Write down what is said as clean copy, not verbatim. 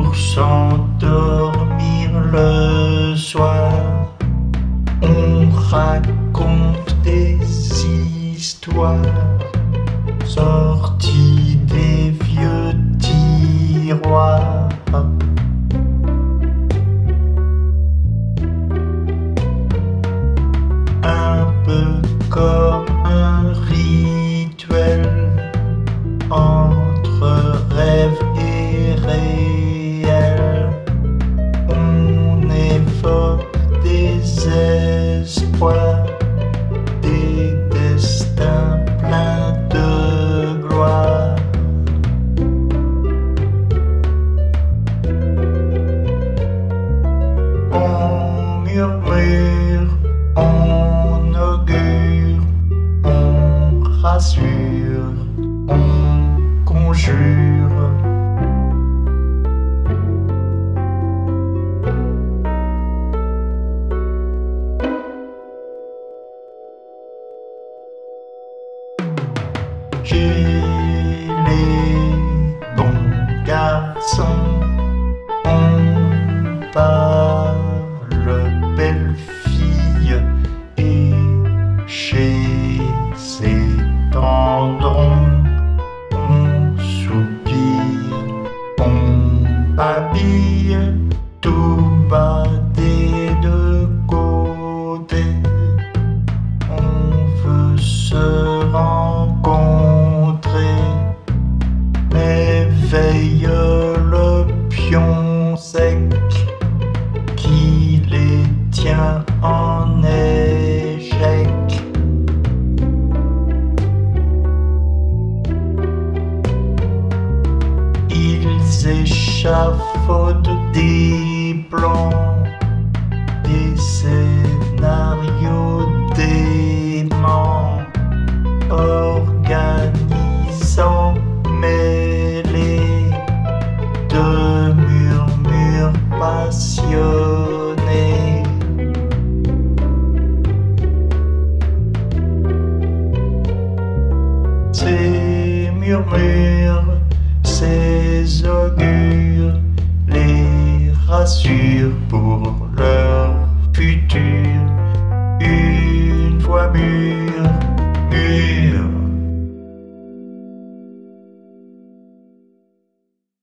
pour s'endormir le soir. On raconte des histoires sorties des vieux tiroirs. Un peu comme un rituel entre rêve et réel. On évoque des espoirs, des destins pleins de gloire. On murmure, on augure, on rassure, on conjure. Chez les bons garçons, on parle belle fille, et chez ces tendrons, on soupire, on babille, tout bas des deux côtés. On veut se rencontrer, mais veille le pion sec qui les tient en échec. Ils échafaudent des plans, des scénarios déments, organisant mêlés de murmures passionnés. Ces murmures, ces augures les rassurent.